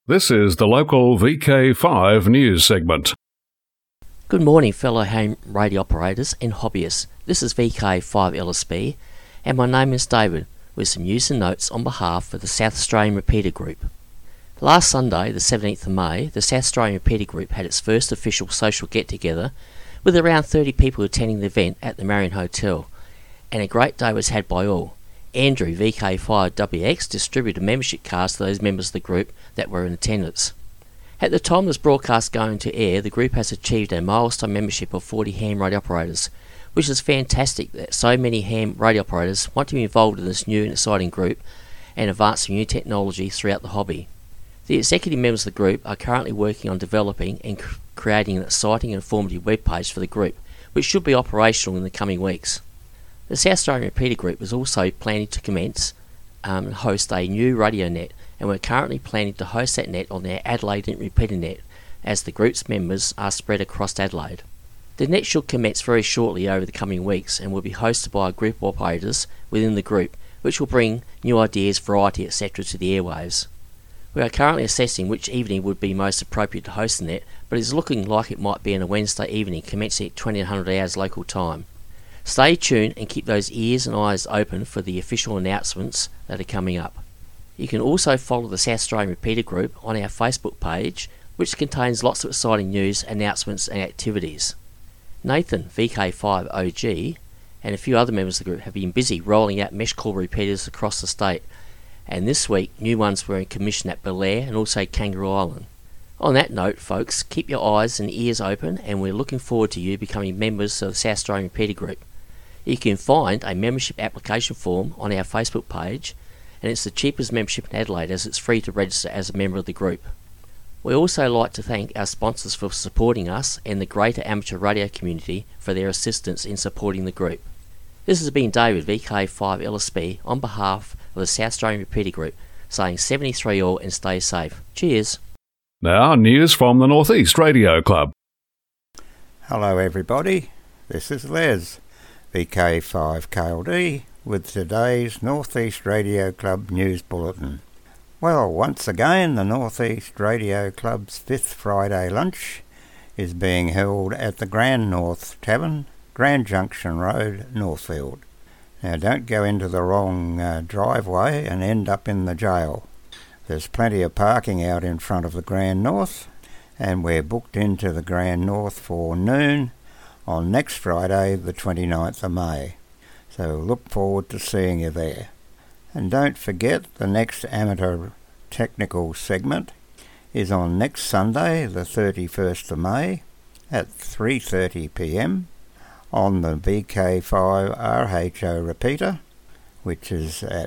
This is the local VK5 news segment. Good morning, fellow ham radio operators and hobbyists. This is VK5 LSB, and my name is David, with some news and notes on behalf of the South Australian Repeater Group. Last Sunday, the 17th of May, the South Australian Repeater Group had its first official social get-together, with around 30 people attending the event at the Marion Hotel, and a great day was had by all. Andrew, VK5WX, distributed membership cards to those members of the group that were in attendance. At the time of this broadcast going to air, the group has achieved a milestone membership of 40 ham radio operators, which is fantastic that so many ham radio operators want to be involved in this new and exciting group and advancing new technology throughout the hobby. The executive members of the group are currently working on developing and creating an exciting and informative webpage for the group, which should be operational in the coming weeks. The South Australian Repeater Group is also planning to commence and host a new radio net, and we're currently planning to host that net on their Adelaide Repeater Net, as the group's members are spread across Adelaide. The net should commence very shortly over the coming weeks and will be hosted by a group of operators within the group, which will bring new ideas, variety, etc. to the airwaves. We are currently assessing which evening would be most appropriate to host the net, but it is looking like it might be on a Wednesday evening commencing at 2000 hours local time. Stay tuned and keep those ears and eyes open for the official announcements that are coming up. You can also follow the South Australian Repeater Group on our Facebook page, which contains lots of exciting news, announcements and activities. Nathan, VK5OG, and a few other members of the group have been busy rolling out mesh core repeaters across the state, and this week new ones were in commission at Belair and also Kangaroo Island. On that note, folks, keep your eyes and ears open, and we're looking forward to you becoming members of the South Australian Repeater Group. You can find a membership application form on our Facebook page, and it's the cheapest membership in Adelaide as it's free to register as a member of the group. We also like to thank our sponsors for supporting us and the greater amateur radio community for their assistance in supporting the group. This has been David, VK5 LSB, on behalf of the South Australian Repeater Group, saying 73 all and stay safe. Cheers. Now, news from the North East Radio Club. Hello everybody, this is Les, VK5KLD, with today's North East Radio Club News Bulletin. Well, once again, the North East Radio Club's 5th Friday lunch is being held at the Grand North Tavern, Grand Junction Road, Northfield. Now, don't go into the wrong driveway and end up in the jail. There's plenty of parking out in front of the Grand North, and we're booked into the Grand North for noon on next Friday, the 29th of May. So look forward to seeing you there. And don't forget, the next amateur technical segment is on next Sunday, the 31st of May, at 3:30 p.m. on the VK5 RHO repeater, which is at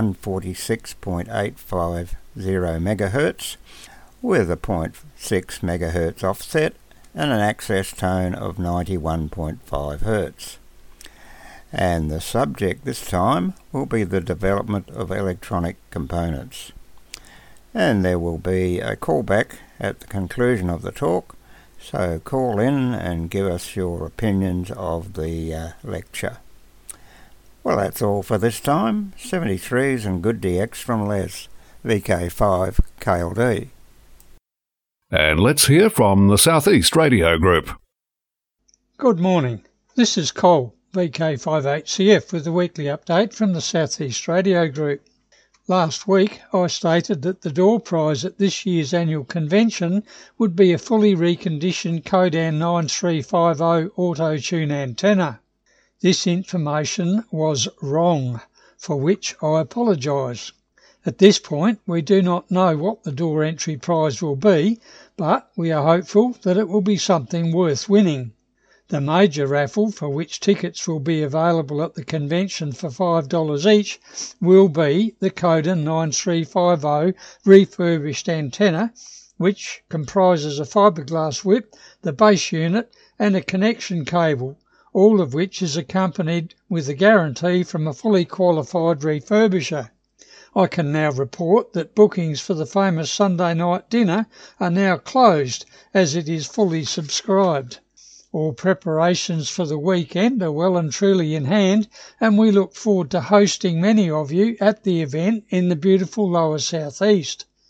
146.850 MHz with a 0.6 MHz offset and an access tone of 91.5 Hz. And the subject this time will be the development of electronic components. And there will be a callback at the conclusion of the talk, so call in and give us your opinions of the lecture. Well, that's all for this time. 73s and good DX from Les, VK5 KLD. And let's hear from the South East Radio Group. Good morning. This is Cole, VK5HCF, with the weekly update from the South East Radio Group. Last week, I stated that the door prize at this year's annual convention would be a fully reconditioned Codan 9350 auto-tune antenna. This information was wrong, for which I apologise. At this point, we do not know what the door entry prize will be, but we are hopeful that it will be something worth winning. The major raffle, for which tickets will be available at the convention for $5 each, will be the Codan 9350 refurbished antenna, which comprises a fiberglass whip, the base unit and a connection cable, all of which is accompanied with a guarantee from a fully qualified refurbisher. I can now report that bookings for the famous Sunday night dinner are now closed, as it is fully subscribed. All preparations for the weekend are well and truly in hand, and we look forward to hosting many of you at the event in the beautiful lower South East.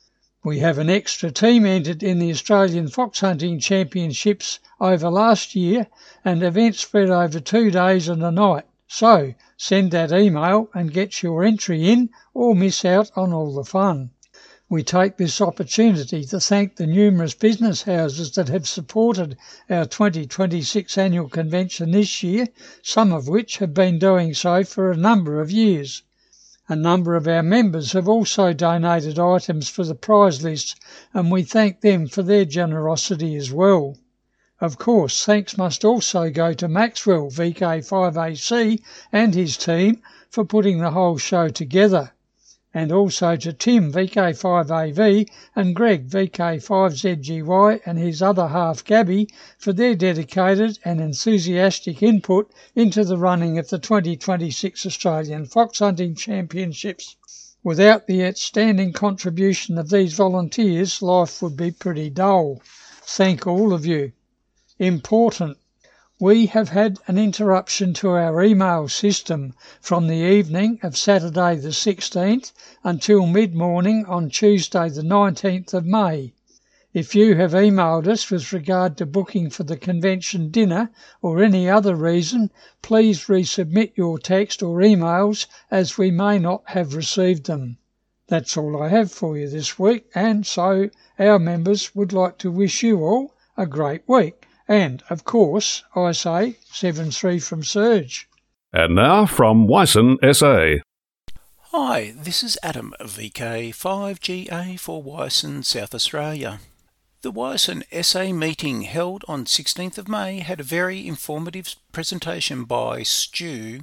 We have an extra team entered in the Australian Fox Hunting Championships over last year, and events spread over 2 days and a night. So send that email and get your entry in or miss out on all the fun. We take this opportunity to thank the numerous business houses that have supported our 2026 annual convention this year, some of which have been doing so for a number of years. A number of our members have also donated items for the prize list, and we thank them for their generosity as well. Of course, thanks must also go to Maxwell, VK5AC, and his team for putting the whole show together, and also to Tim, VK5AV, and Greg, VK5ZGY, and his other half, Gabby, for their dedicated and enthusiastic input into the running of the 2026 Australian Fox Hunting Championships. Without the outstanding contribution of these volunteers, life would be pretty dull. Thank all of you. Important. We have had an interruption to our email system from the evening of Saturday the 16th until mid-morning on Tuesday the 19th of May. If you have emailed us with regard to booking for the convention dinner or any other reason, please resubmit your text or emails as we may not have received them. That's all I have for you this week, and so our members would like to wish you all a great week. And, of course, I say 7-3 from Serge. And now from Wyson SA. Hi, this is Adam, VK5GA for Wyson, South Australia. The Wyson SA meeting held on 16th of May had a very informative presentation by Stu,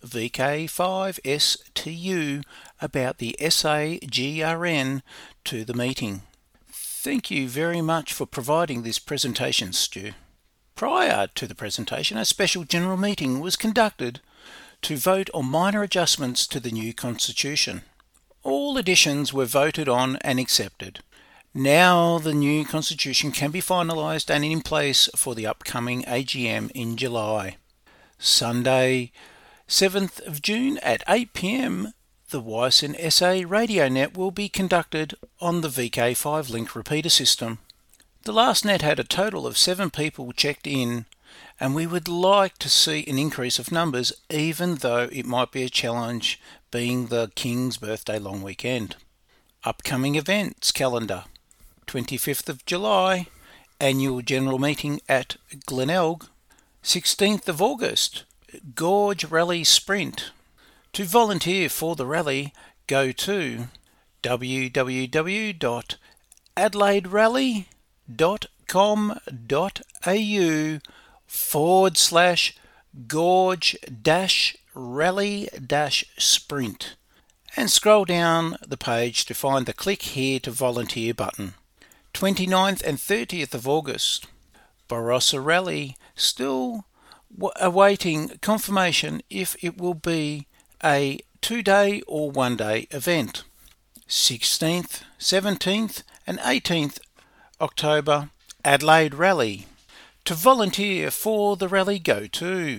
VK5STU, about the SAGRN to the meeting. Thank you very much for providing this presentation, Stu. Prior to the presentation, a special general meeting was conducted to vote on minor adjustments to the new constitution. All additions were voted on and accepted. Now the new constitution can be finalised and in place for the upcoming AGM in July. Sunday, 7th of June at 8 p.m, the Wyson SA radio net will be conducted on the VK5 link repeater system. The last net had a total of 7 people checked in, and we would like to see an increase of numbers, even though it might be a challenge being the King's birthday long weekend. Upcoming events calendar: 25th of July, annual general meeting at Glenelg. 16th of August, Gorge Rally Sprint. To volunteer for the rally, go to www.adelaiderally.com.au/gorge-rally-sprint and scroll down the page to find the Click Here to Volunteer button. 29th and 30th of August, Barossa Rally, still awaiting confirmation if it will be a 2-day or 1-day event. 16th, 17th and 18th October, Adelaide Rally. To volunteer for the rally, go to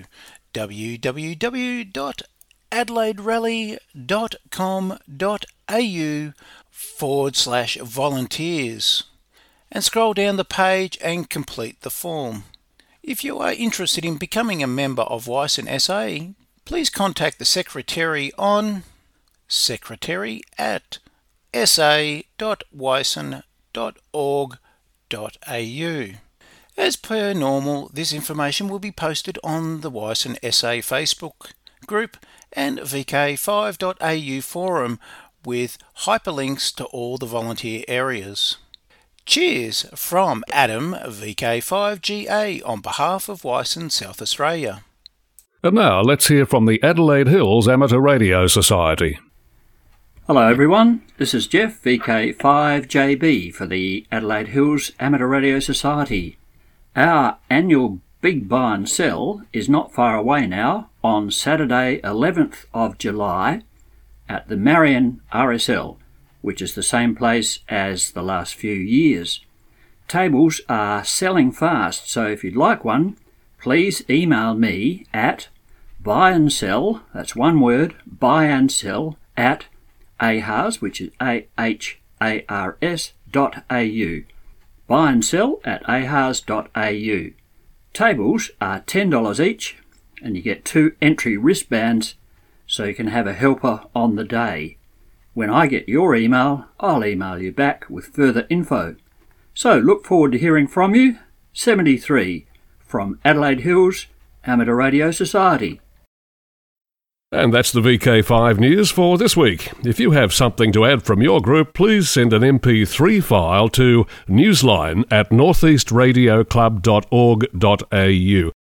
www.adelaiderally.com.au/volunteers and scroll down the page and complete the form. If you are interested in becoming a member of Wyson SA, please contact the Secretary on secretary@sa.wyson.org.au. As per normal, this information will be posted on the Wyson SA Facebook group and VK5.au forum with hyperlinks to all the volunteer areas. Cheers from Adam, VK5GA, on behalf of Wyson, South Australia. And now let's hear from the Adelaide Hills Amateur Radio Society. Hello everyone, this is Jeff, VK5JB for the Adelaide Hills Amateur Radio Society. Our annual Big Buy and Sell is not far away now, on Saturday 11th of July at the Marion RSL, which is the same place as the last few years. Tables are selling fast, so if you'd like one, please email me at buyandsell, that's one word, buyandsell at ahars, which is ahars.com.au. ahas.au. Buy and sell at ahas.au. Tables are $10 each, and you get 2 entry wristbands so you can have a helper on the day. When I get your email, I'll email you back with further info. So look forward to hearing from you. 73 from Adelaide Hills Amateur Radio Society. And that's the VK5 news for this week. If you have something to add from your group, please send an MP3 file to newsline@northeastradioclub.org.au.